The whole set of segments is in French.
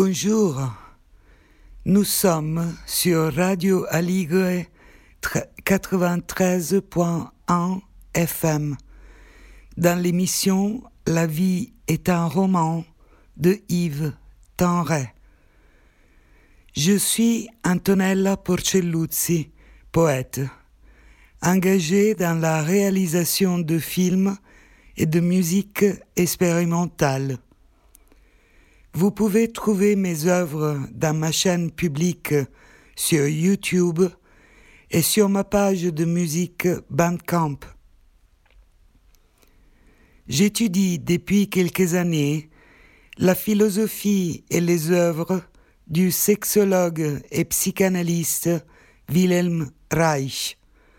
Bonjour, nous sommes sur Radio Aligre 93.1 FM dans l'émission La vie est un roman de Yves Tenray. Je suis Antonella Porcelluzzi, poète, engagée dans la réalisation de films et de musique expérimentale. Vous pouvez trouver mes œuvres dans ma chaîne publique sur YouTube et sur ma page de musique Bandcamp. J'étudie depuis quelques années la philosophie et les œuvres du sexologue et psychanalyste Wilhelm Reich.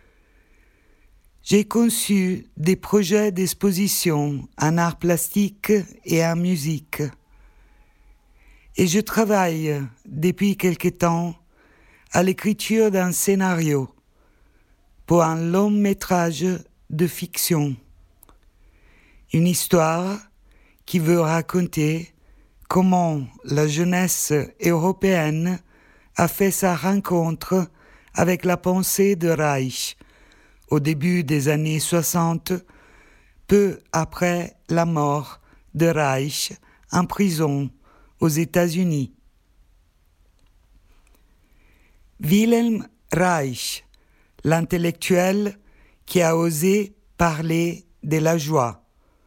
J'ai conçu des projets d'exposition en art plastique et en musique. Et je travaille depuis quelque temps à l'écriture d'un scénario pour un long métrage de fiction. Une histoire qui veut raconter comment la jeunesse européenne a fait sa rencontre avec la pensée de Reich au début des années 60, peu après la mort de Reich en prison aux États-Unis. Wilhelm Reich, l'intellectuel qui a osé parler de la joie.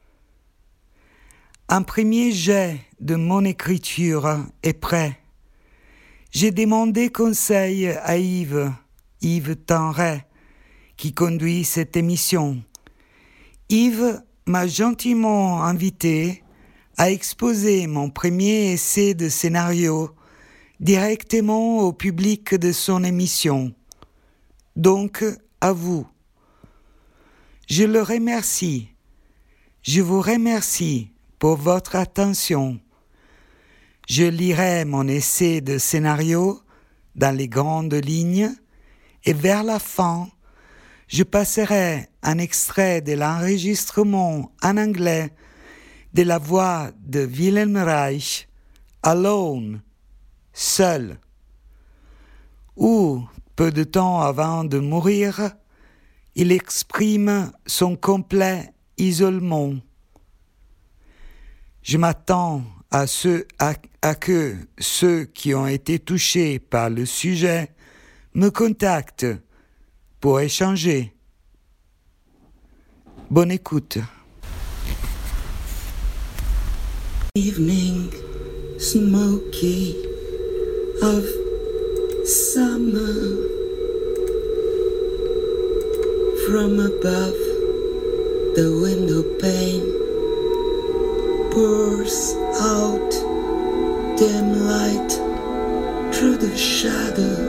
Un premier jet de mon écriture est prêt. J'ai demandé conseil à Yves Tenray, qui conduit cette émission. Yves m'a gentiment invité à exposer mon premier essai de scénario directement au public de son émission. Donc, à vous. Je le remercie. Je vous remercie pour votre attention. Je lirai mon essai de scénario dans les grandes lignes et vers la fin, je passerai un extrait de l'enregistrement en anglais de la voix de Wilhelm Reich, Alone, seul, où, peu de temps avant de mourir, il exprime son complet isolement. Je m'attends à que ceux qui ont été touchés par le sujet me contactent pour échanger. Bonne écoute. Evening smoky of summer, from above the window pane pours out dim light through the shadow.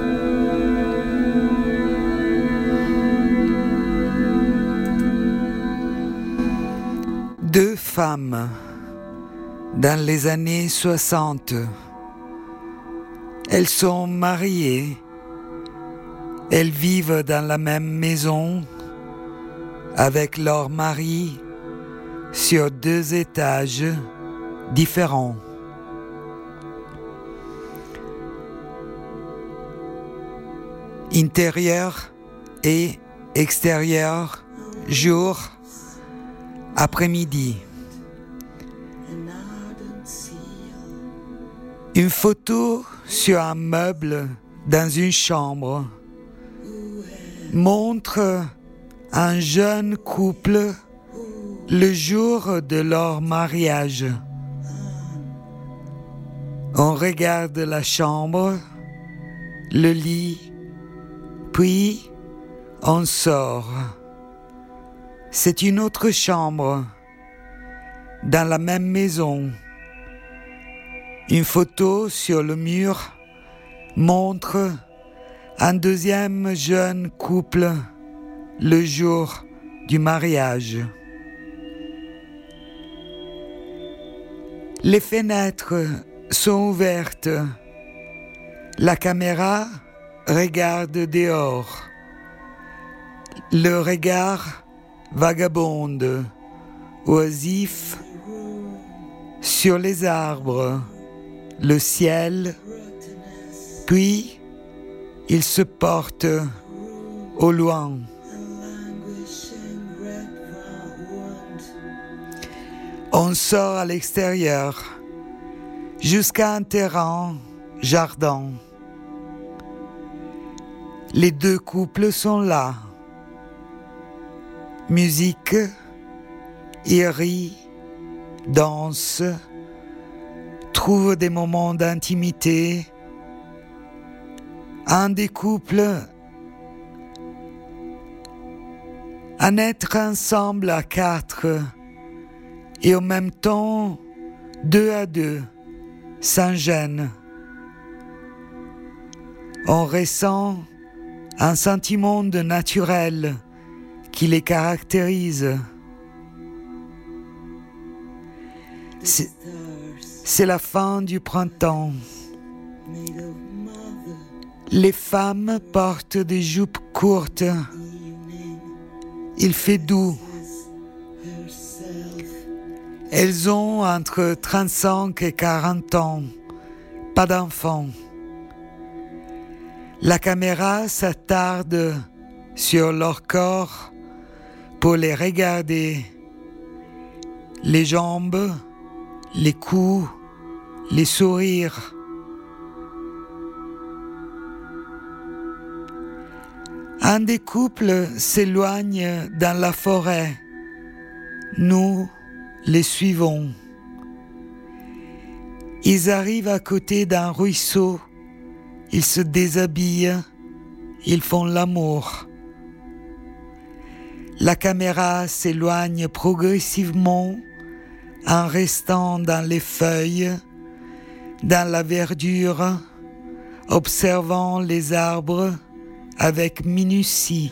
Deux femmes dans les années 60. Elles sont mariées. Elles vivent dans la même maison avec leur mari sur 2 étages différents. Intérieur et extérieur, jour, après-midi. Une photo sur un meuble dans une chambre montre un jeune couple le jour de leur mariage. On regarde la chambre, le lit, puis on sort. C'est une autre chambre, dans la même maison. Une photo sur le mur montre un deuxième jeune couple le jour du mariage. Les fenêtres sont ouvertes. La caméra regarde dehors. Le regard vagabonde, oisif, sur les arbres, le ciel, puis ils se portent au loin. On sort à l'extérieur, jusqu'à un terrain, jardin. Les deux couples sont là. Musique, ils rient, dansent, trouvent des moments d'intimité. Un des couples, un être ensemble à 4 et en même temps 2 à 2, sans gêne. On ressent un sentiment de naturel qui les caractérise. C'est la fin du printemps. Les femmes portent des jupes courtes. Il fait doux. Elles ont entre 35 et 40 ans. Pas d'enfants. La caméra s'attarde sur leur corps pour les regarder. Les jambes, les coups, les sourires. Un des couples s'éloigne dans la forêt. Nous les suivons. Ils arrivent à côté d'un ruisseau. Ils se déshabillent. Ils font l'amour. La caméra s'éloigne progressivement en restant dans les feuilles, dans la verdure, observant les arbres avec minutie.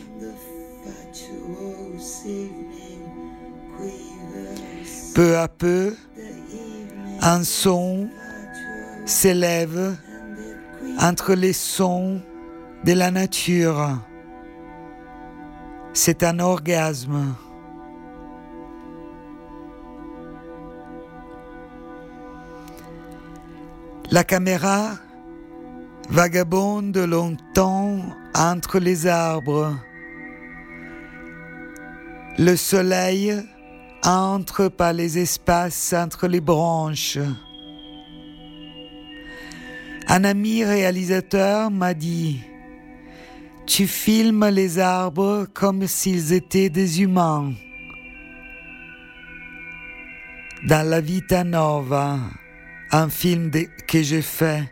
Peu à peu, un son s'élève entre les sons de la nature. C'est un orgasme. La caméra vagabonde longtemps entre les arbres. Le soleil entre par les espaces entre les branches. Un ami réalisateur m'a dit: tu filmes les arbres comme s'ils étaient des humains. Dans La Vita Nova, un film que j'ai fait,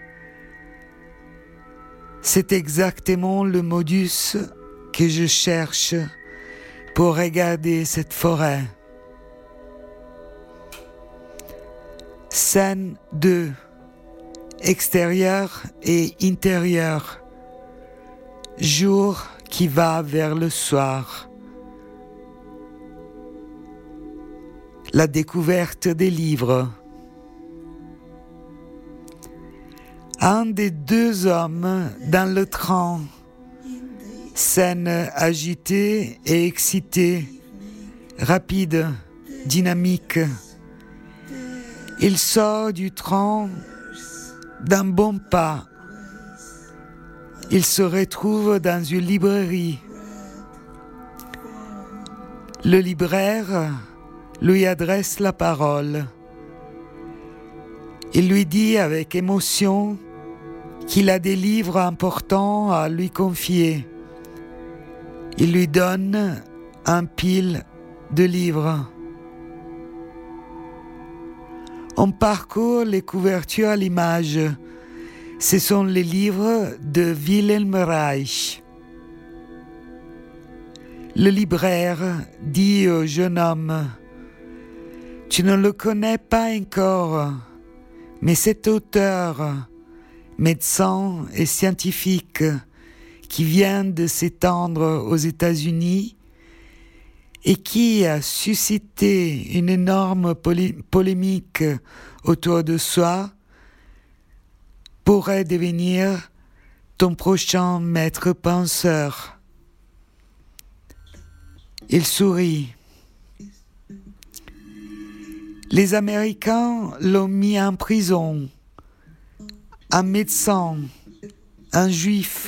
c'est exactement le modus que je cherche pour regarder cette forêt. Scène 2. Extérieur et intérieur. Jour qui va vers le soir. La découverte des livres. Un des deux hommes dans le train. Scène agitée et excitée, rapide, dynamique. Il sort du train d'un bon pas. Il se retrouve dans une librairie. Le libraire lui adresse la parole. Il lui dit avec émotion qu'il a des livres importants à lui confier. Il lui donne un pile de livres. On parcourt les couvertures à l'image. Ce sont les livres de Wilhelm Reich. Le libraire dit au jeune homme: « Tu ne le connais pas encore, mais cet auteur, médecin et scientifique, qui vient de s'étendre aux États-Unis et qui a suscité une énorme polémique autour de soi, pourrait devenir ton prochain maître penseur. » Il sourit. Les Américains l'ont mis en prison un médecin, un juif.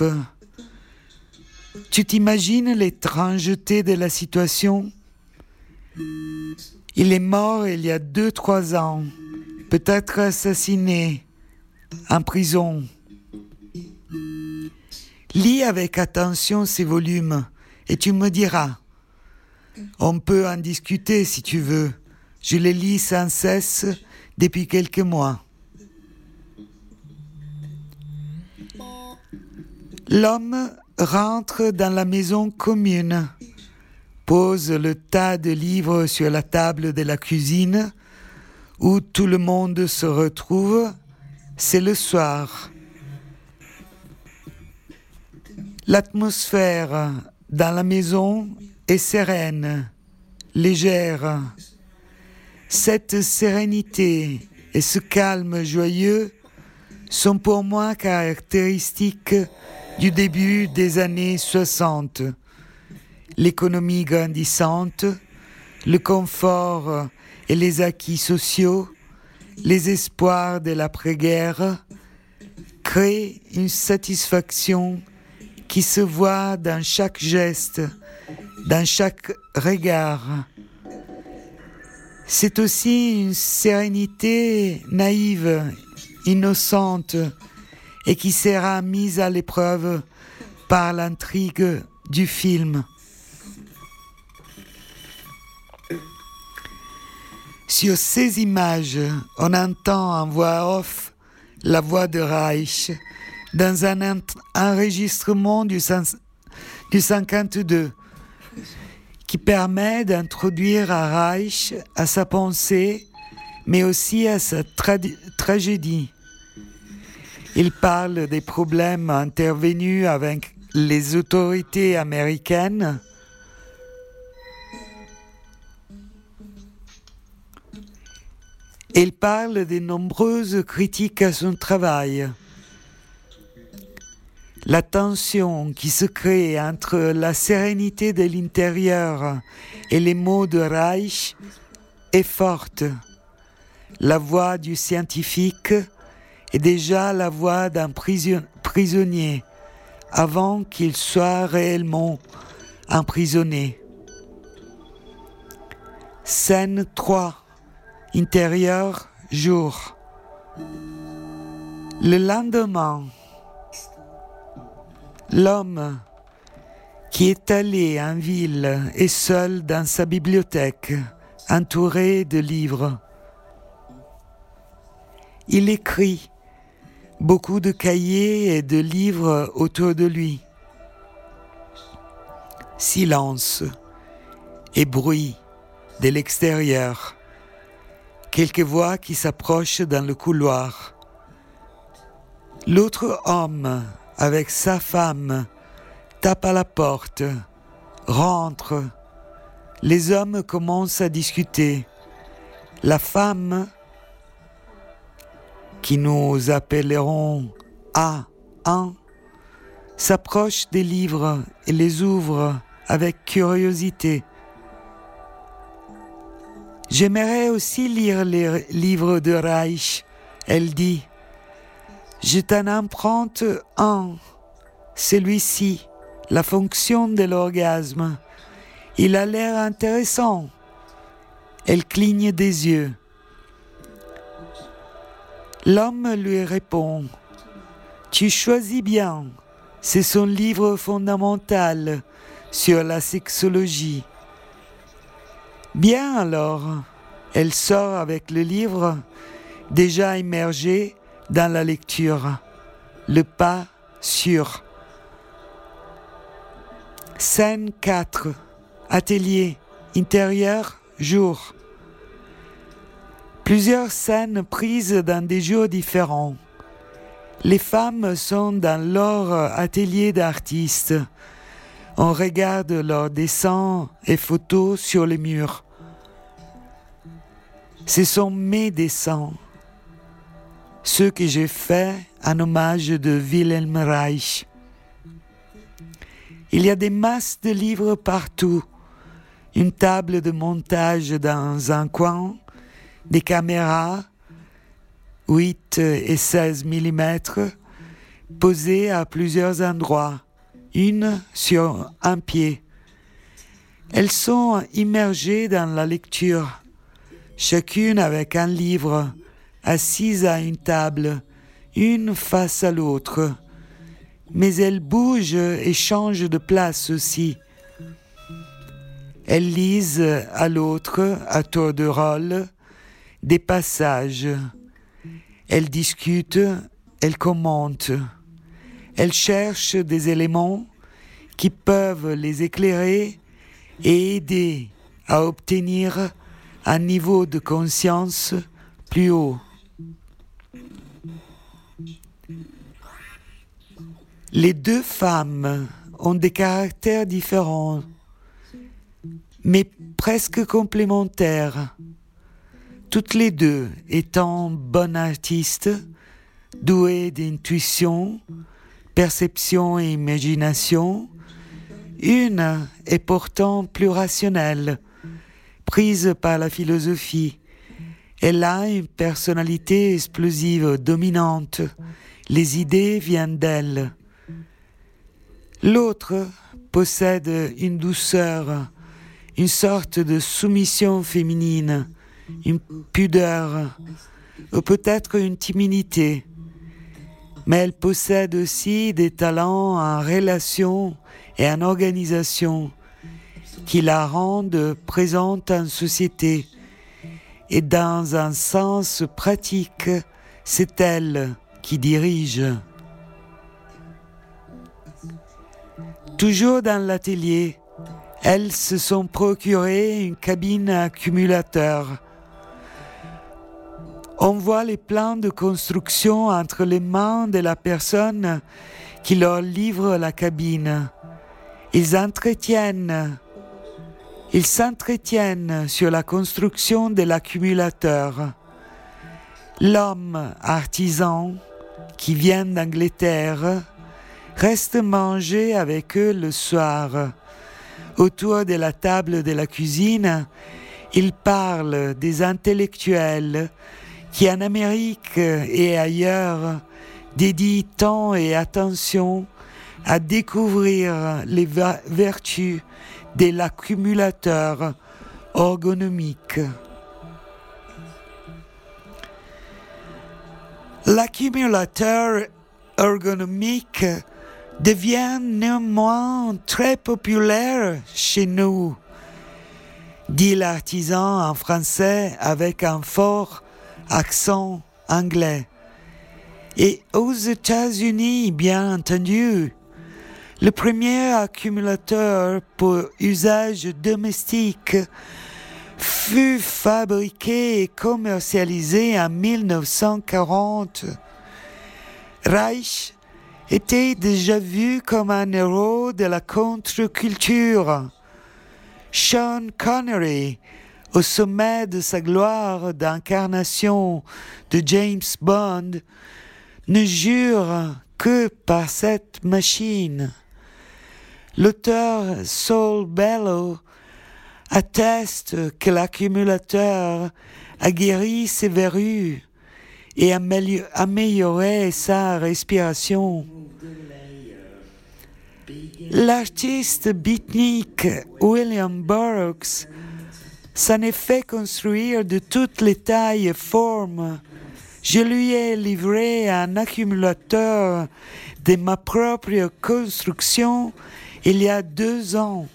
Tu t'imagines l'étrangeté de la situation? Il est mort il y a 2-3 ans, peut-être assassiné, en prison. Lis avec attention ces volumes et tu me diras. On peut en discuter si tu veux. Je les lis sans cesse depuis quelques mois. L'homme rentre dans la maison commune, pose le tas de livres sur la table de la cuisine où tout le monde se retrouve. C'est le soir. L'atmosphère dans la maison est sereine, légère. Cette sérénité et ce calme joyeux sont pour moi caractéristiques du début des années 60. L'économie grandissante, le confort et les acquis sociaux, les espoirs de l'après-guerre créent une satisfaction qui se voit dans chaque geste, dans chaque regard. C'est aussi une sérénité naïve, innocente, et qui sera mise à l'épreuve par l'intrigue du film. Sur ces images, on entend en voix off la voix de Reich dans un enregistrement du 52 qui permet d'introduire à Reich à sa pensée, mais aussi à sa tragédie. Il parle des problèmes intervenus avec les autorités américaines. Il parle des nombreuses critiques à son travail. La tension qui se crée entre la sérénité de l'intérieur et les mots de Reich est forte. La voix du scientifique est déjà la voix d'un prisonnier avant qu'il soit réellement emprisonné. Scène 3. Intérieur, jour. Le lendemain, l'homme qui est allé en ville est seul dans sa bibliothèque, entouré de livres. Il écrit beaucoup de cahiers et de livres autour de lui. Silence et bruit de l'extérieur. Quelques voix qui s'approchent dans le couloir. L'autre homme, avec sa femme, tape à la porte, rentre. Les hommes commencent à discuter. La femme, qui nous appellerons A1, s'approche des livres et les ouvre avec curiosité. J'aimerais aussi lire les livres de Reich, elle dit. Je t'en emprunte un, celui-ci, la fonction de l'orgasme. Il a l'air intéressant. Elle cligne des yeux. L'homme lui répond. Tu choisis bien, c'est son livre fondamental sur la sexologie. Bien alors, elle sort avec le livre, déjà immergé dans la lecture. Le pas sûr. Scène 4. Atelier. Intérieur. Jour. Plusieurs scènes prises dans des jours différents. Les femmes sont dans leur atelier d'artistes. On regarde leurs dessins et photos sur les murs. Ce sont mes dessins, ceux que j'ai faits en hommage de Wilhelm Reich. Il y a des masses de livres partout, une table de montage dans un coin, des caméras, 8 et 16 mm, posées à plusieurs endroits, une sur un pied. Elles sont immergées dans la lecture, chacune avec un livre, assises à une table, une face à l'autre. Mais elles bougent et changent de place aussi. Elles lisent à l'autre, à tour de rôle, des passages. Elles discutent, elles commentent. Elles cherchent des éléments qui peuvent les éclairer et aider à obtenir un niveau de conscience plus haut. Les deux femmes ont des caractères différents, mais presque complémentaires, toutes les deux étant bonnes artistes, douées d'intuition, perception et imagination. Une est pourtant plus rationnelle, prise par la philosophie. Elle a une personnalité explosive, dominante. Les idées viennent d'elle. L'autre possède une douceur, une sorte de soumission féminine, une pudeur, ou peut-être une timidité. Mais elle possède aussi des talents en relation et en organisation qui la rendent présente en société. Et dans un sens pratique, c'est elle qui dirige. Toujours dans l'atelier, elles se sont procurées une cabine accumulateur. On voit les plans de construction entre les mains de la personne qui leur livre la cabine. Ils s'entretiennent sur la construction de l'accumulateur. L'homme artisan qui vient d'Angleterre reste manger avec eux le soir. Autour de la table de la cuisine, il parle des intellectuels qui en Amérique et ailleurs dédient temps et attention à découvrir les vertus de l'accumulateur ergonomique. L'accumulateur ergonomique devient néanmoins très populaire chez nous, dit l'artisan en français avec un fort accent anglais. Et aux États-Unis, bien entendu, le premier accumulateur pour usage domestique fut fabriqué et commercialisé en 1940. Reich était déjà vu comme un héros de la contre-culture. Sean Connery, au sommet de sa gloire d'incarnation de James Bond, ne jure que par cette machine. L'auteur Saul Bellow atteste que l'accumulateur a guéri ses verrues et amélioré sa respiration. L'artiste beatnik William Burroughs s'en est fait construire de toutes les tailles et formes. Je lui ai livré un accumulateur de ma propre construction il y a 2 ans.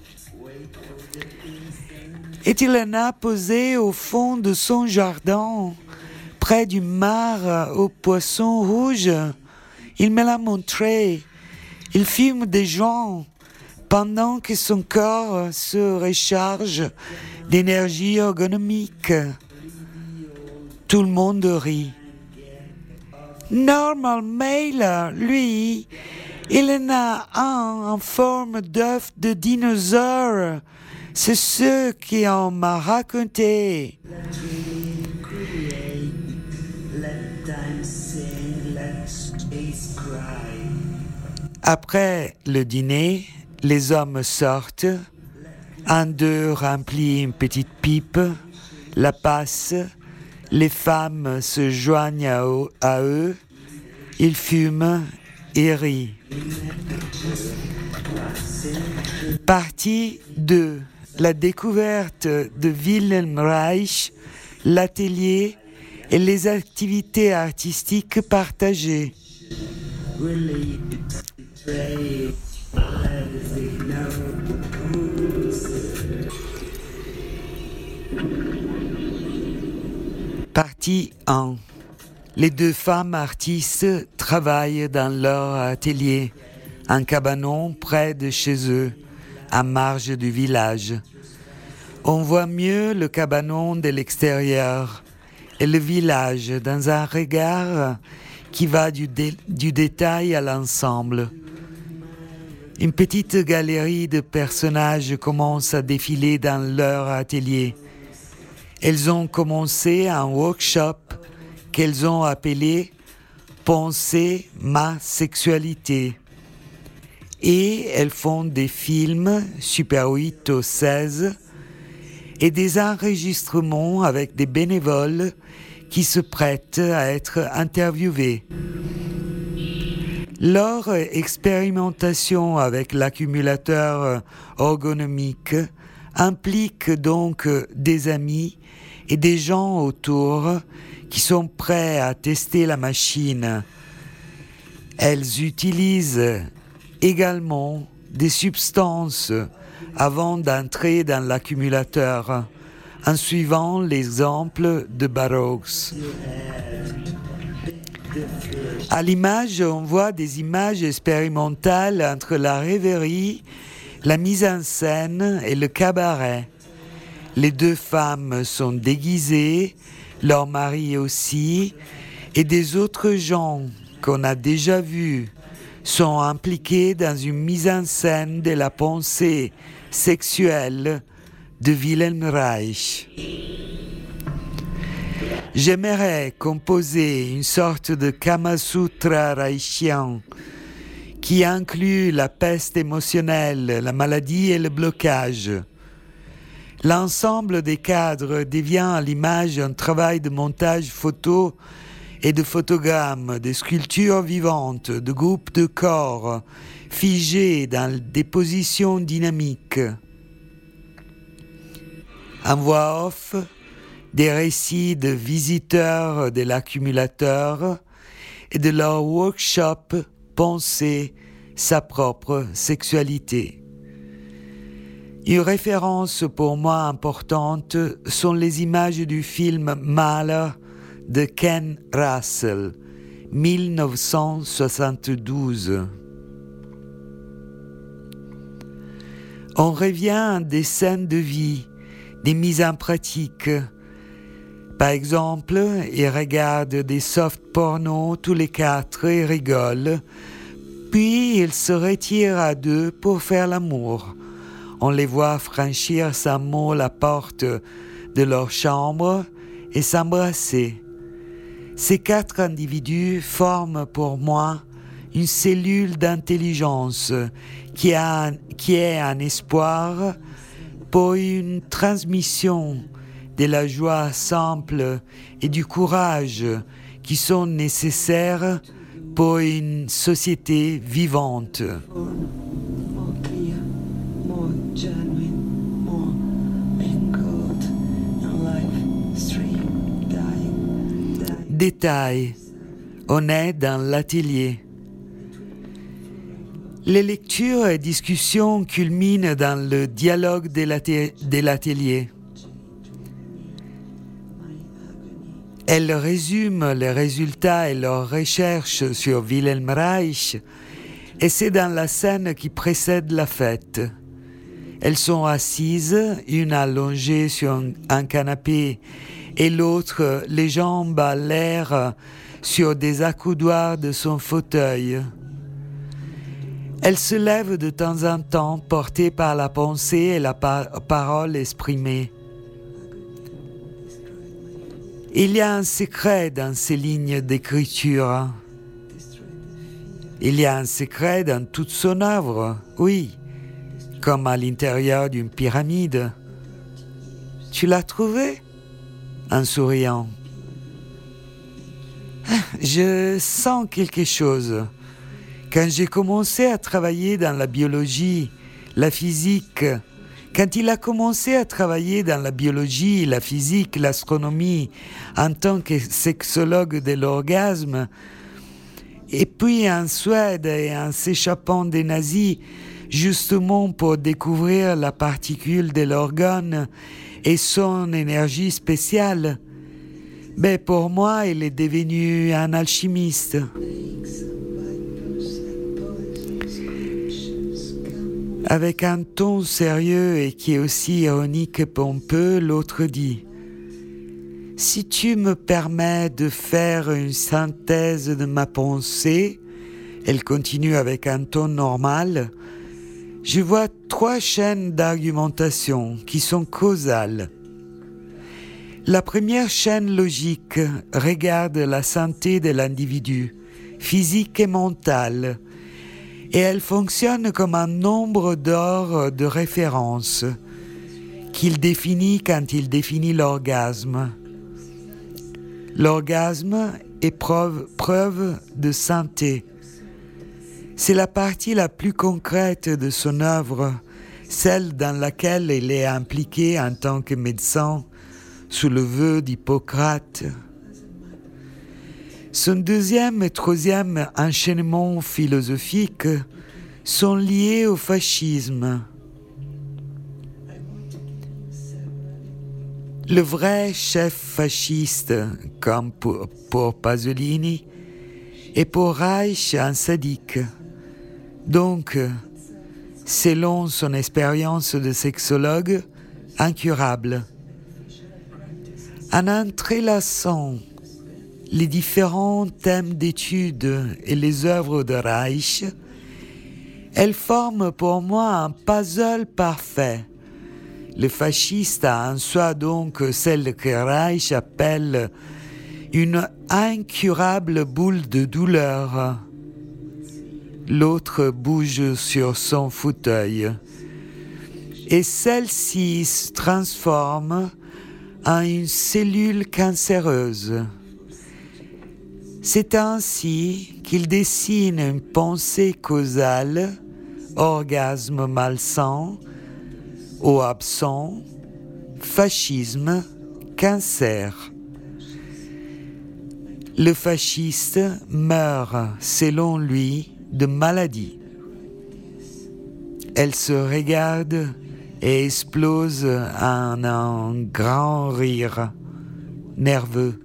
Et il en a posé au fond de son jardin, près du mar aux poissons rouges. Il me l'a montré. Il filme des gens pendant que son corps se recharge d'énergie ergonomique. Tout le monde rit. Normal Mailer, lui, il en a un en forme d'œuf de dinosaure. C'est ce qu'on m'a raconté. Après le dîner, les hommes sortent. Un d'eux remplit une petite pipe, la passe Les femmes se joignent à eux, ils fument et rient. Partie 2. La découverte de Wilhelm Reich, l'atelier et les activités artistiques partagées. Partie 1. Les deux femmes artistes travaillent dans leur atelier, un cabanon près de chez eux, à marge du village. On voit mieux le cabanon de l'extérieur et le village dans un regard qui va du détail à l'ensemble. Une petite galerie de personnages commence à défiler dans leur atelier. Elles ont commencé un workshop qu'elles ont appelé « Penser ma sexualité ». Et elles font des films Super 8 au 16 et des enregistrements avec des bénévoles qui se prêtent à être interviewés. Leur expérimentation avec l'accumulateur ergonomique implique donc des amis et des gens autour qui sont prêts à tester la machine. Elles utilisent également des substances avant d'entrer dans l'accumulateur, en suivant l'exemple de Barrows. À l'image, on voit des images expérimentales entre la rêverie, la mise en scène et le cabaret. Les deux femmes sont déguisées, leur mari aussi, et des autres gens qu'on a déjà vus sont impliqués dans une mise en scène de la pensée sexuelle de Wilhelm Reich. J'aimerais composer une sorte de Kama Sutra reichien qui inclut la peste émotionnelle, la maladie et le blocage. L'ensemble des cadres devient à l'image un travail de montage photo et de photogrammes, de sculptures vivantes, de groupes de corps figés dans des positions dynamiques. En voix off, des récits de visiteurs de l'accumulateur et de leur workshop penser sa propre sexualité. Une référence pour moi importante sont les images du film Mahler de Ken Russell, 1972. On revient à des scènes de vie, des mises en pratique. Par exemple, ils regardent des soft pornos tous les quatre et rigolent, puis ils se retirent à deux pour faire l'amour. On les voit franchir sans mot la porte de leur chambre et s'embrasser. Ces quatre individus forment pour moi une cellule d'intelligence qui est un espoir pour une transmission de la joie simple et du courage qui sont nécessaires pour une société vivante. Détail. On est dans l'atelier. Les lectures et discussions culminent dans le dialogue de l'atelier. Elles résument les résultats et leurs recherches sur Wilhelm Reich, et c'est dans la scène qui précède la fête. Elles sont assises, une allongée sur un canapé et l'autre les jambes à l'air sur des accoudoirs de son fauteuil. Elle se lève de temps en temps, portée par la pensée et la parole exprimée. Il y a un secret dans ces lignes d'écriture. Il y a un secret dans toute son œuvre, oui, comme à l'intérieur d'une pyramide. Tu l'as trouvé ? En souriant. Je sens quelque chose. Quand j'ai commencé à travailler dans la biologie, la physique, quand il a commencé à travailler dans la biologie, la physique, l'astronomie, en tant que sexologue de l'orgasme, et puis en Suède et en s'échappant des nazis, justement pour découvrir la particule de l'organe et son énergie spéciale, pour moi, il est devenu un alchimiste. Avec un ton sérieux et qui est aussi ironique et pompeux, l'autre dit « Si tu me permets de faire une synthèse de ma pensée, elle continue avec un ton normal, je vois 3 chaînes d'argumentation qui sont causales. La première chaîne logique regarde la santé de l'individu, physique et mentale, et elle fonctionne comme un nombre d'or de référence qu'il définit quand il définit l'orgasme. L'orgasme est preuve de santé. C'est la partie la plus concrète de son œuvre, celle dans laquelle il est impliqué en tant que médecin sous le vœu d'Hippocrate. Son deuxième et troisième enchaînement philosophique sont liés au fascisme. Le vrai chef fasciste, comme pour Pasolini, est pour Reich un sadique. Donc, selon son expérience de sexologue, incurable. En entrelaçant les différents thèmes d'études et les œuvres de Reich, elles forment pour moi un puzzle parfait. Le fasciste a en soi donc celle que Reich appelle une incurable boule de douleur. L'autre bouge sur son fauteuil et celle-ci se transforme en une cellule cancéreuse. C'est ainsi qu'il dessine une pensée causale, orgasme malsain ou absent, fascisme, cancer. Le fasciste meurt, selon lui, de maladie. Elle se regarde et explose en un grand rire nerveux.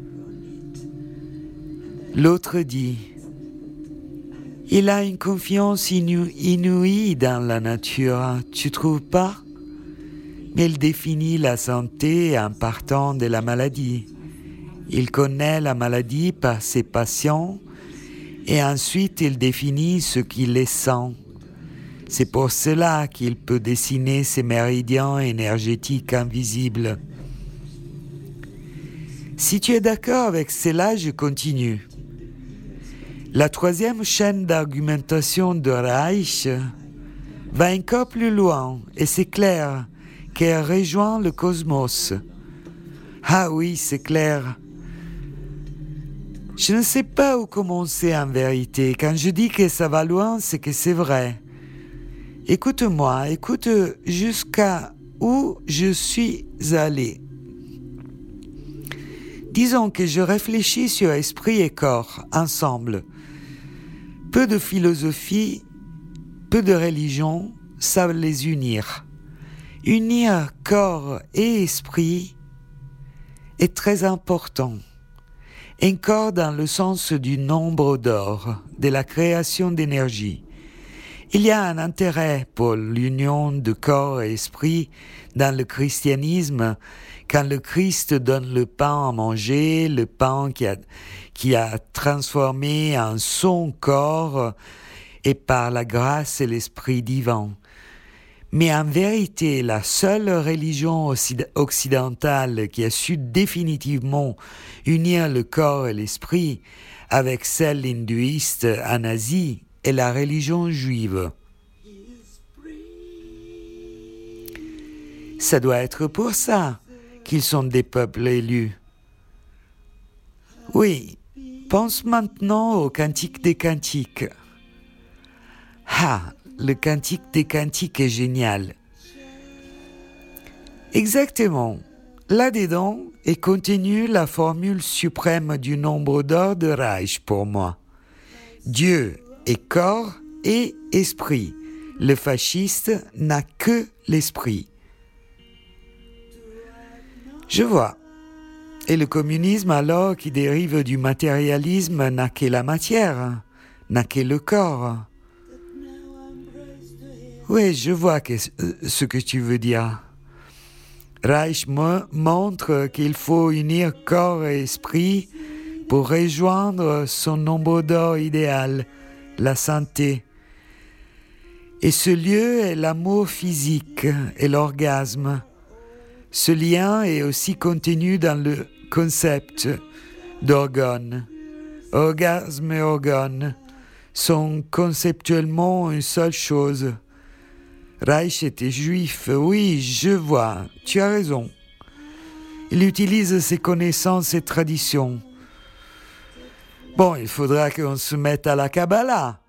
L'autre dit « Il a une confiance inouïe dans la nature, tu trouves pas ?» Mais il définit la santé en partant de la maladie. Il connaît la maladie par ses patients et ensuite il définit ce qui les sent. C'est pour cela qu'il peut dessiner ces méridiens énergétiques invisibles. Si tu es d'accord avec cela, je continue. La troisième chaîne d'argumentation de Reich va encore plus loin et c'est clair qu'elle rejoint le cosmos. Ah oui, c'est clair. Je ne sais pas où commencer en vérité. Quand je dis que ça va loin, c'est que c'est vrai. Écoute-moi, écoute jusqu'à où je suis allé. Disons que je réfléchis sur esprit et corps, ensemble. Peu de philosophie, peu de religion savent les unir. Unir corps et esprit est très important. Un corps dans le sens du nombre d'or, de la création d'énergie. Il y a un intérêt pour l'union de corps et esprit dans le christianisme quand le Christ donne le pain à manger, le pain qui a transformé en son corps et par la grâce et l'esprit divin. Mais en vérité, la seule religion occidentale qui a su définitivement unir le corps et l'esprit avec celle hindouiste en Asie est la religion juive. Ça doit être pour ça qu'ils sont des peuples élus. Oui, Pense maintenant au Cantique des Cantiques. Ah, le Cantique des Cantiques est génial. Exactement. Là-dedans est contenue la formule suprême du nombre d'or de Reich pour moi. Dieu est corps et esprit. Le fasciste n'a que l'esprit. Je vois. Et le communisme alors qui dérive du matérialisme n'a que la matière, n'a que le corps. Oui, je vois ce que tu veux dire. Reich montre qu'il faut unir corps et esprit pour rejoindre son nombre d'or idéal, la santé. Et ce lieu est l'amour physique et l'orgasme. Ce lien est aussi contenu dans le concept d'orgone. Orgasme et orgone sont conceptuellement une seule chose. Reich était juif, oui, je vois, tu as raison. Il utilise ses connaissances et traditions. Bon, il faudra qu'on se mette à la Kabbalah.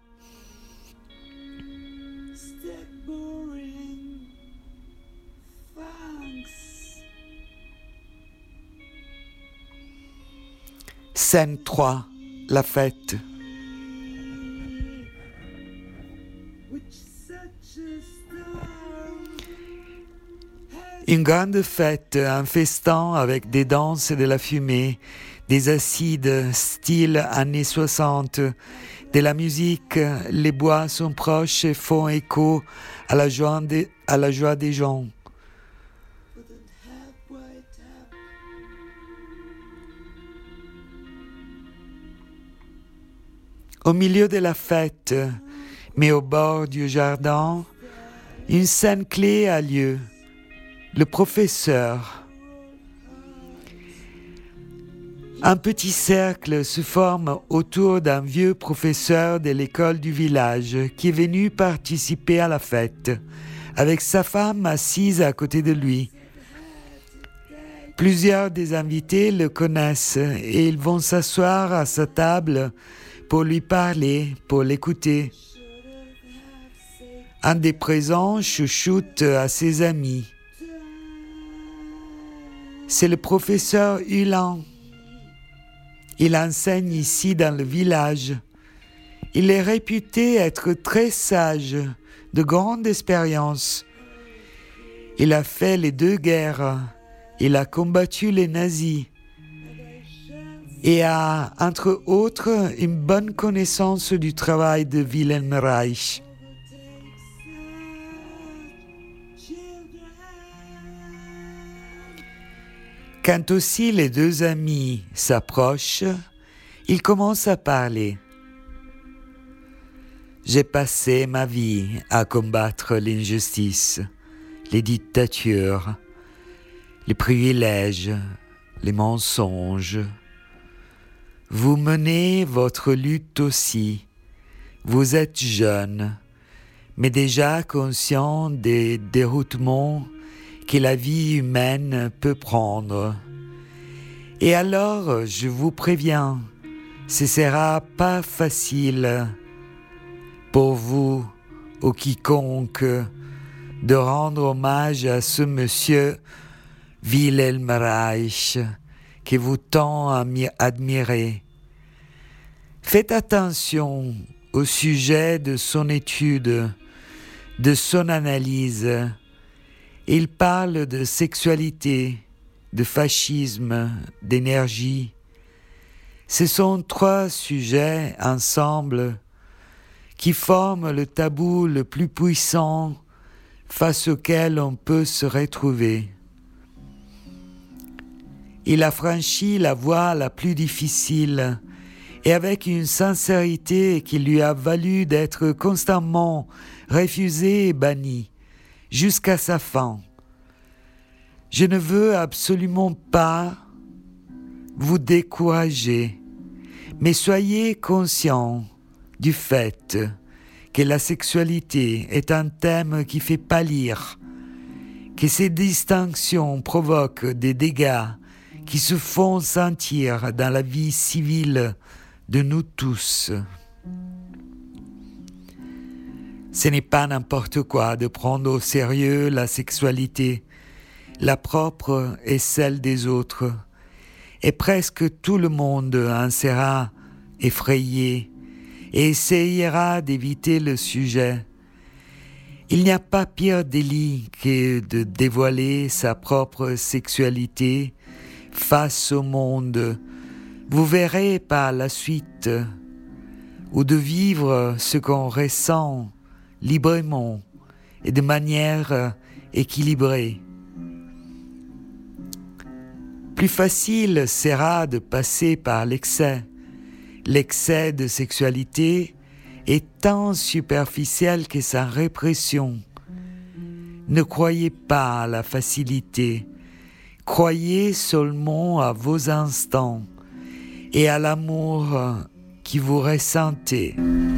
Scène 3, la fête. Une grande fête, un festin avec des danses et de la fumée, des acides style années 60, de la musique, les bois sont proches et font écho à la joie des gens. Au milieu de la fête, mais au bord du jardin, une scène clé a lieu. Le professeur. Un petit cercle se forme autour d'un vieux professeur de l'école du village qui est venu participer à la fête, avec sa femme assise à côté de lui. Plusieurs des invités le connaissent et ils vont s'asseoir à sa table pour lui parler, pour l'écouter. Un des présents chuchote à ses amis. C'est le professeur Hulin. Il enseigne ici dans le village. Il est réputé être très sage, de grande expérience. Il a fait les 2 guerres. Il a combattu les nazis. Et a, entre autres, une bonne connaissance du travail de Wilhelm Reich. Quand aussi les 2 amis s'approchent, ils commencent à parler. J'ai passé ma vie à combattre l'injustice, les dictatures, les privilèges, les mensonges. Vous menez votre lutte aussi. Vous êtes jeune, mais déjà conscient des déroutements que la vie humaine peut prendre. Et alors, je vous préviens, ce sera pas facile pour vous ou quiconque de rendre hommage à ce monsieur Wilhelm Reich que vous tant admirez. Faites attention au sujet de son étude, de son analyse. Il parle de sexualité, de fascisme, d'énergie. Ce sont 3 sujets ensemble qui forment le tabou le plus puissant face auquel on peut se retrouver. Il a franchi la voie la plus difficile et avec une sincérité qui lui a valu d'être constamment refusé et banni jusqu'à sa fin. Je ne veux absolument pas vous décourager, mais soyez conscients du fait que la sexualité est un thème qui fait pâlir, que ces distinctions provoquent des dégâts qui se font sentir dans la vie civile de nous tous. Ce n'est pas n'importe quoi de prendre au sérieux la sexualité, la propre et celle des autres, et presque tout le monde en sera effrayé et essayera d'éviter le sujet. Il n'y a pas pire délit que de dévoiler sa propre sexualité face au monde. Vous verrez par la suite, ou de vivre ce qu'on ressent librement et de manière équilibrée. Plus facile sera de passer par l'excès. L'excès de sexualité est tant superficiel que sa répression. Ne croyez pas à la facilité, croyez seulement à vos instants et à l'amour qui vous ressentez.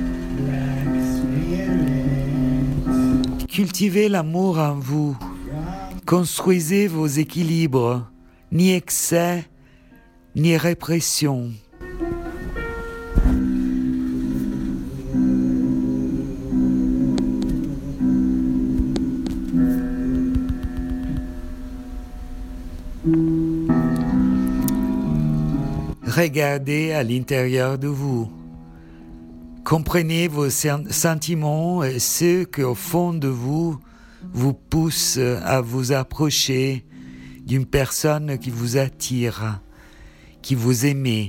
Cultivez l'amour en vous, construisez vos équilibres, ni excès, ni répression. Regardez à l'intérieur de vous. Comprenez vos sentiments et ce qu'au fond de vous pousse à vous approcher d'une personne qui vous attire, qui vous aime.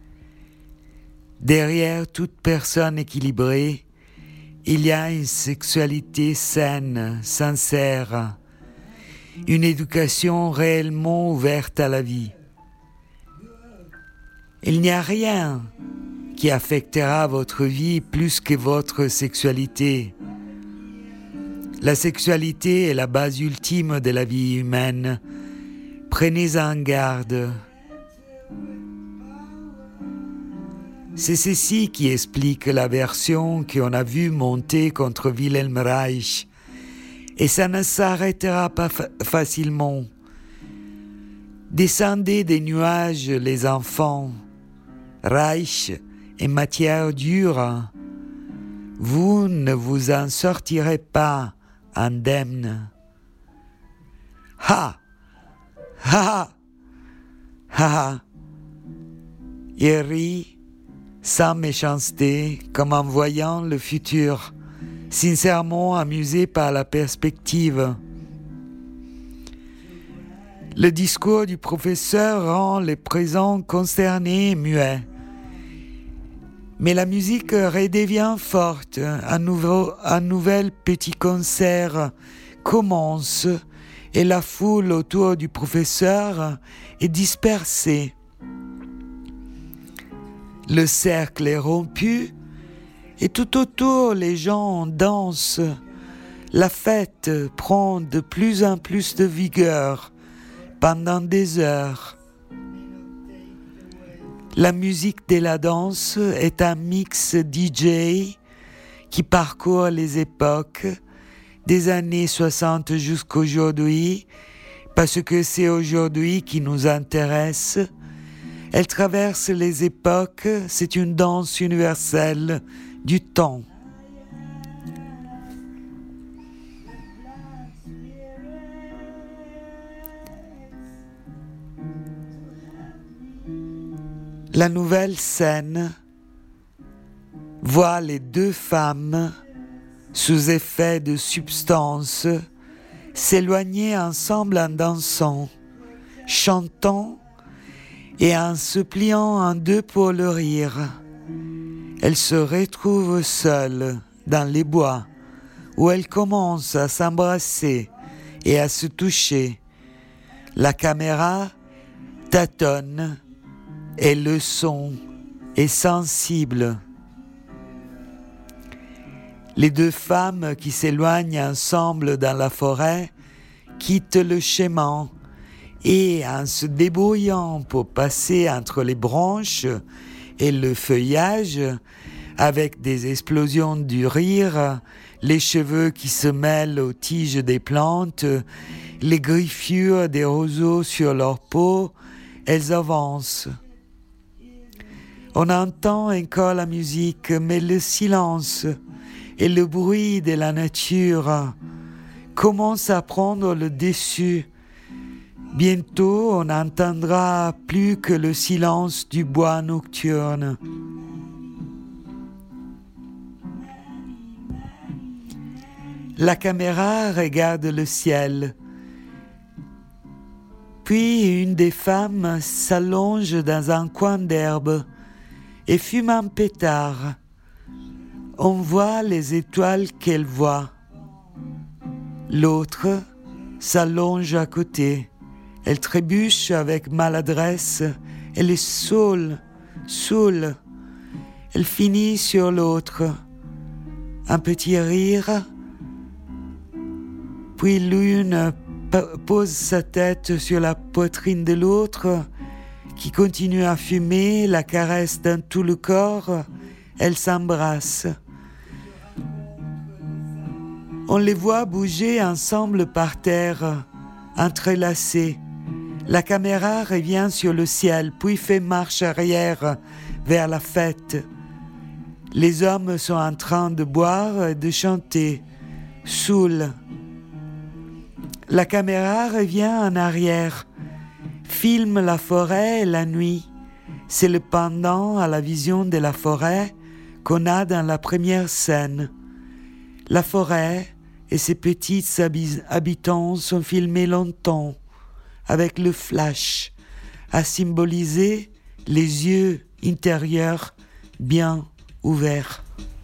Derrière toute personne équilibrée, il y a une sexualité saine, sincère, une éducation réellement ouverte à la vie. Il n'y a rien qui affectera votre vie plus que votre sexualité. La sexualité est la base ultime de la vie humaine. Prenez-en garde. C'est ceci qui explique l'aversion qu'on a vue monter contre Wilhelm Reich. Et ça ne s'arrêtera pas facilement. Descendez des nuages, les enfants. Reich est matière dure. Vous ne vous en sortirez pas indemne. Ha! Ha! Ha! Il rit sans méchanceté, comme en voyant le futur, sincèrement amusé par la perspective. Le discours du professeur rend les présents consternés et muets. Mais la musique redevient forte. Un nouvel petit concert commence et la foule autour du professeur est dispersée. Le cercle est rompu et tout autour les gens dansent. La fête prend de plus en plus de vigueur pendant des heures. La musique de la danse est un mix DJ qui parcourt les époques des années 60 jusqu'à aujourd'hui, parce que c'est aujourd'hui qui nous intéresse. Elle traverse les époques, c'est une danse universelle du temps. La nouvelle scène voit les deux femmes, sous effet de substances, s'éloigner ensemble en dansant, chantant et en se pliant en deux pour le rire. Elles se retrouvent seules dans les bois, où elles commencent à s'embrasser et à se toucher. La caméra tâtonne et le son est sensible. Les deux femmes qui s'éloignent ensemble dans la forêt quittent le chemin et, en se débrouillant pour passer entre les branches et le feuillage, avec des explosions du rire, les cheveux qui se mêlent aux tiges des plantes, les griffures des roseaux sur leur peau, elles avancent. On entend encore la musique, mais le silence et le bruit de la nature commencent à prendre le dessus. Bientôt, on n'entendra plus que le silence du bois nocturne. La caméra regarde le ciel. Puis une des femmes s'allonge dans un coin d'herbe et fume un pétard. On voit les étoiles qu'elle voit. L'autre s'allonge à côté. Elle trébuche avec maladresse. Elle est saoule. Elle finit sur l'autre. Un petit rire. Puis l'une pose sa tête sur la poitrine de l'autre, qui continue à fumer, la caresse dans tout le corps. Elles s'embrassent. On les voit bouger ensemble par terre, entrelacés. La caméra revient sur le ciel, puis fait marche arrière vers la fête. Les hommes sont en train de boire et de chanter, saouls. La caméra revient en arrière, filme la forêt et la nuit. C'est le pendant à la vision de la forêt qu'on a dans la première scène. La forêt et ses petits habitants sont filmés longtemps, avec le flash, à symboliser les yeux intérieurs bien ouverts.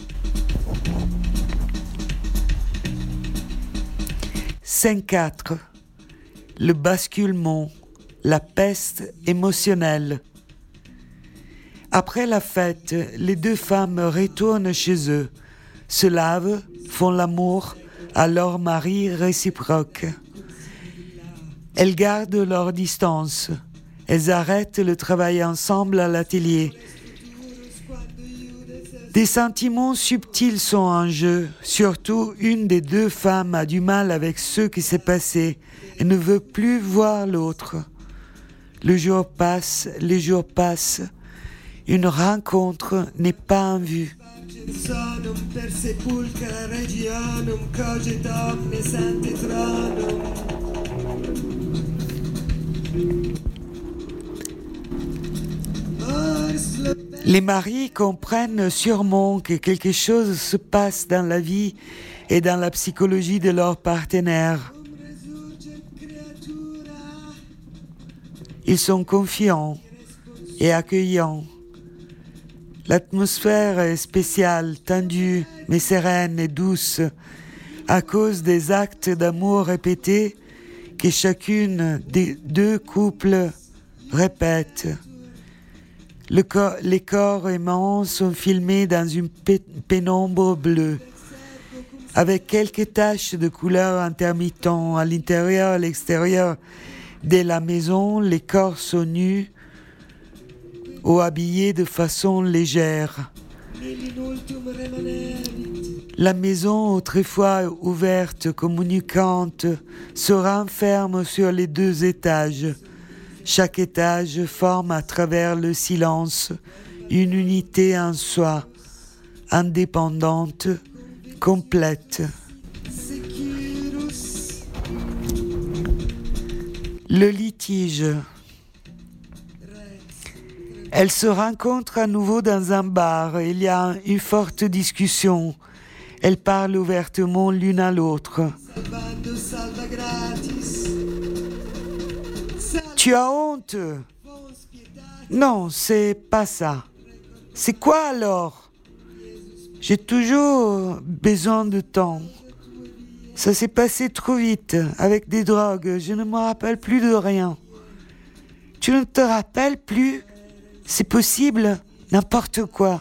Scène 4. Le basculement, la peste émotionnelle. Après la fête, les deux femmes retournent chez eux, se lavent, font l'amour à leur mari réciproque. Elles gardent leur distance. Elles arrêtent le travail ensemble à l'atelier. Des sentiments subtils sont en jeu. Surtout, une des deux femmes a du mal avec ce qui s'est passé et ne veut plus voir l'autre. Le jour passe, les jours passent. Une rencontre n'est pas en vue. Les maris comprennent sûrement que quelque chose se passe dans la vie et dans la psychologie de leur partenaire. Ils sont confiants et accueillants. L'atmosphère est spéciale, tendue, mais sereine et douce, à cause des actes d'amour répétés que chacune des deux couples répète. Les corps aimants sont filmés dans une pénombre bleue, avec quelques taches de couleurs intermittentes à l'intérieur et à l'extérieur de la maison. Les corps sont nus ou habillés de façon légère. La maison, autrefois ouverte, communicante, se renferme sur les deux étages. Chaque étage forme à travers le silence une unité en soi, indépendante, complète. Le litige. Elles se rencontrent à nouveau dans un bar. Il y a une forte discussion. Elles parlent ouvertement l'une à l'autre. Tu as honte? Non, c'est pas ça. C'est quoi alors? J'ai toujours besoin de temps. Ça s'est passé trop vite, avec des drogues. Je ne me rappelle plus de rien. Tu ne te rappelles plus? C'est possible, n'importe quoi.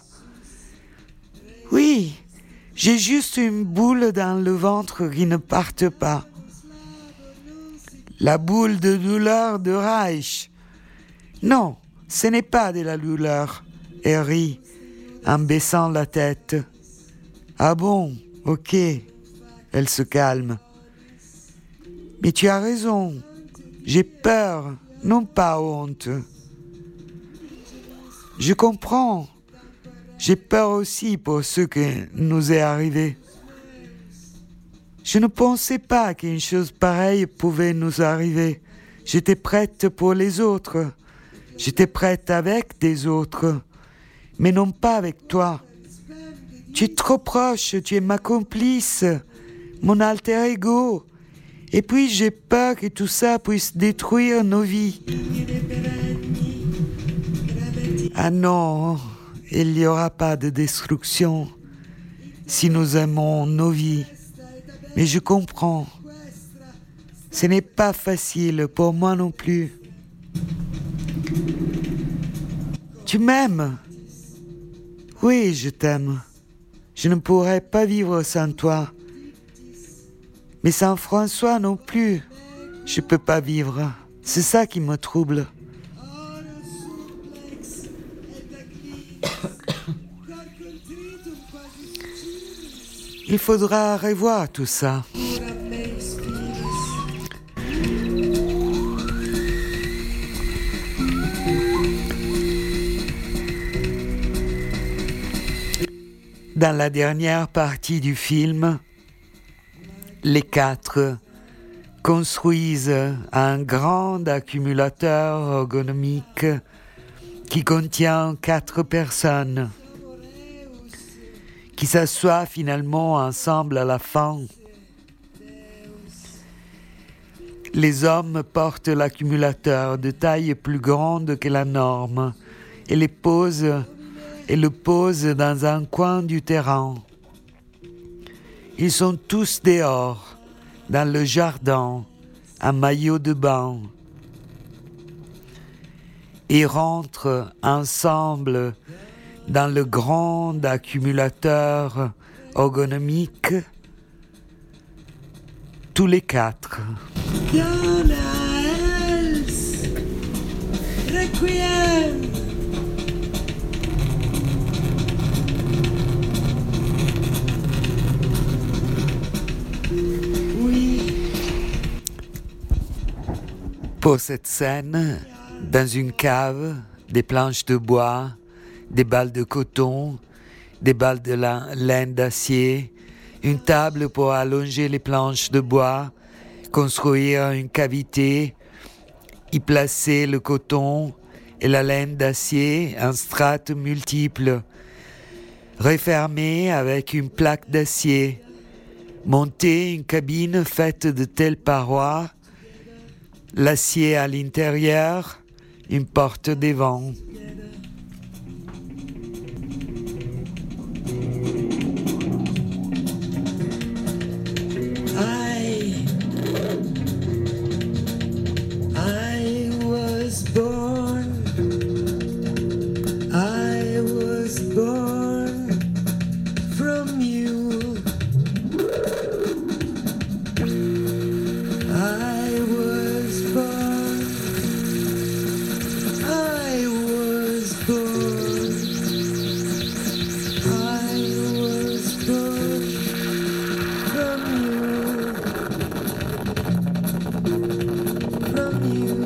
Oui, j'ai juste une boule dans le ventre qui ne parte pas. La boule de douleur de Reich. Non, ce n'est pas de la douleur. Elle rit en baissant la tête. Ah bon, ok. Elle se calme. Mais tu as raison. J'ai peur, non pas honte. Je comprends. J'ai peur aussi pour ce qui nous est arrivé. Je ne pensais pas qu'une chose pareille pouvait nous arriver. J'étais prête pour les autres. J'étais prête avec des autres, mais non pas avec toi. Tu es trop proche, tu es ma complice, mon alter ego. Et puis j'ai peur que tout ça puisse détruire nos vies. Ah non, il n'y aura pas de destruction si nous aimons nos vies. Mais je comprends. Ce n'est pas facile pour moi non plus. Tu m'aimes? Oui, je t'aime. Je ne pourrais pas vivre sans toi. Mais sans François non plus, je ne peux pas vivre. C'est ça qui me trouble. Il faudra revoir tout ça. Dans la dernière partie du film, les quatre construisent un grand accumulateur ergonomique qui contient 4 personnes qui s'assoient finalement ensemble à la fin. Les hommes portent l'accumulateur de taille plus grande que la norme et le posent dans un coin du terrain. Ils sont tous dehors, dans le jardin, en maillot de bain. Ils rentrent ensemble dans le grand accumulateur ergonomique, tous les 4. Requiem. Pour cette scène, dans une cave, des planches de bois, des balles de coton, des balles de laine d'acier, une table pour allonger les planches de bois, construire une cavité, y placer le coton et la laine d'acier en strates multiples, refermer avec une plaque d'acier, monter une cabine faite de telles parois, l'acier à l'intérieur, une porte devant. I was born from you. I was born. I was born. I was born from you. From you.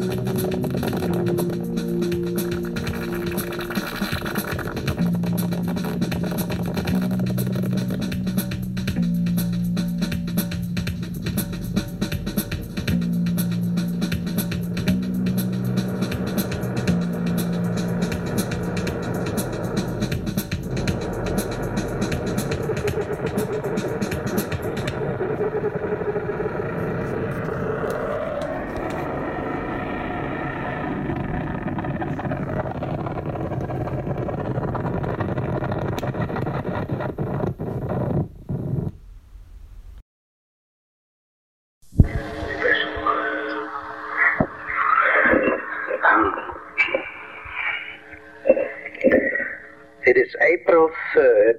It is April 3rd,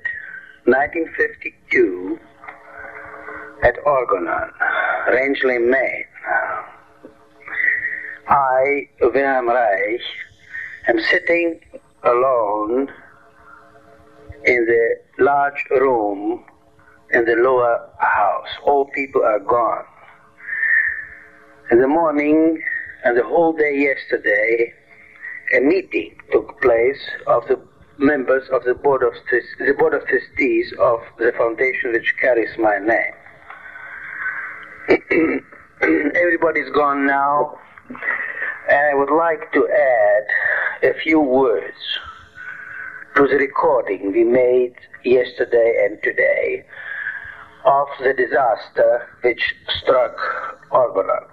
1952, at Orgonon, Rangeley, Maine. I, Wilhelm Reich, am sitting alone in the large room in the lower house. All people are gone. In the morning and the whole day yesterday, a meeting took place of the members of the board of trustees of the foundation which carries my name. Everybody's gone now, and I would like to add a few words to the recording we made yesterday and today of the disaster which struck Orgona.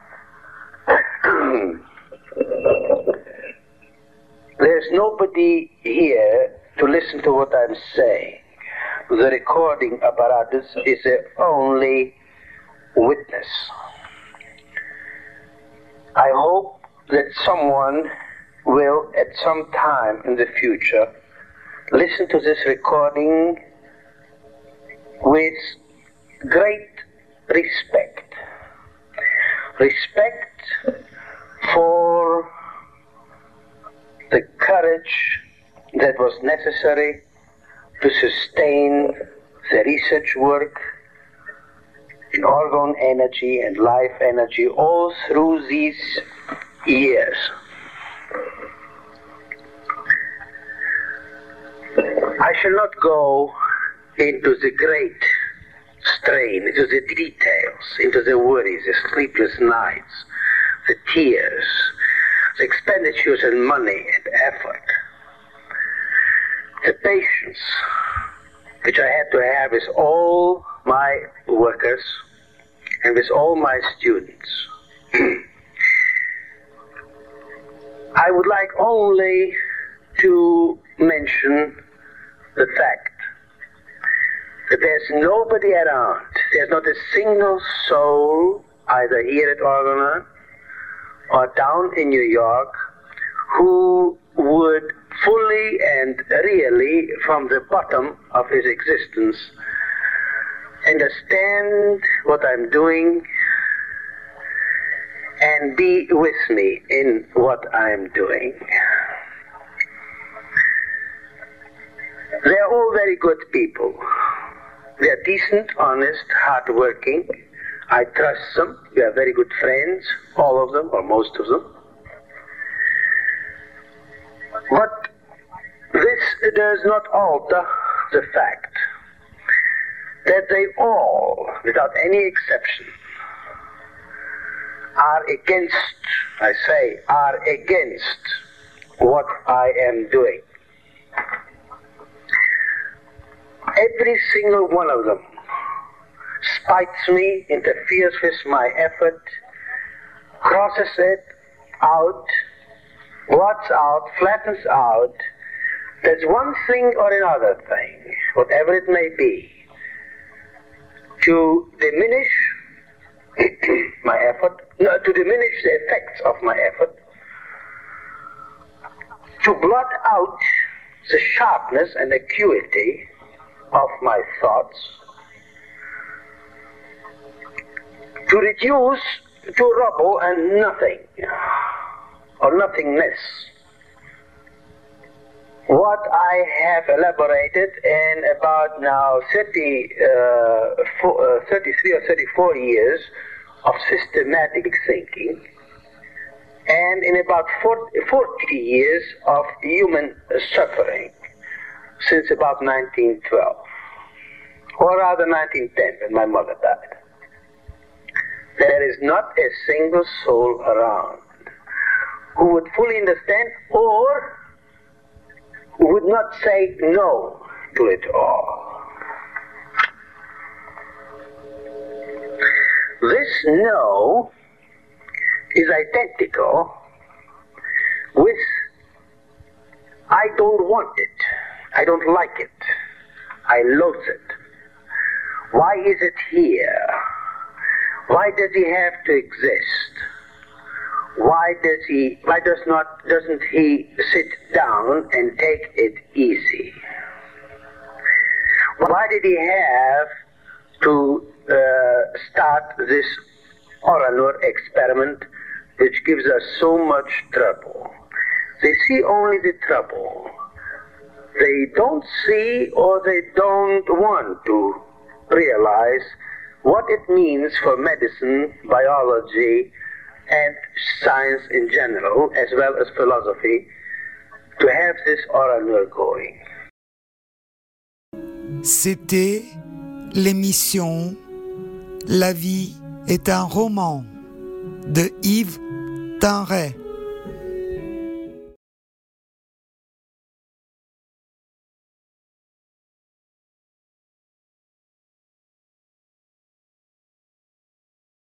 There's nobody here to listen to what I'm saying. The recording apparatus is the only witness. I hope that someone will, at some time in the future, listen to this recording with great respect. Respect for the courage that was necessary to sustain the research work in orgone energy and life energy all through these years. I shall not go into the great strain, into the details, into the worries, the sleepless nights, the tears, the expenditures in money and effort, the patience which I had to have with all my workers and with all my students. I would like only to mention the fact that there's nobody around, there's not a single soul, either here at Orgona or down in New York, who would fully and really, from the bottom of his existence, understand what I'm doing and be with me in what I'm doing. They're all very good people. They're decent, honest, hard-working. I trust them. We are very good friends, all of them, or most of them. But this does not alter the fact that they all, without any exception, are against what I am doing. Every single one of them spites me, interferes with my effort, crosses it out, blots out, flattens out. There's one thing or another thing, whatever it may be, to diminish my effort, to diminish the effects of my effort, to blot out the sharpness and acuity of my thoughts, to reduce to rubble and nothing, or nothingness, what I have elaborated in about now 33 or 34 years of systematic thinking, and in about 40 years of human suffering, since about 1912, or rather 1910, when my mother died. There is not a single soul around who would fully understand or would not say no to it all. This no is identical with I don't want it, I don't like it, I loathe it. Why is it here? Why does he have to exist? Why doesn't he sit down and take it easy? Why did he have to start this Oranur experiment, which gives us so much trouble? They see only the trouble. They don't see, or they don't want to realize what it means for medicine, biology, and science in general, as well as philosophy, to have this oral going. C'était l'émission La vie est un roman de Yves Tinray.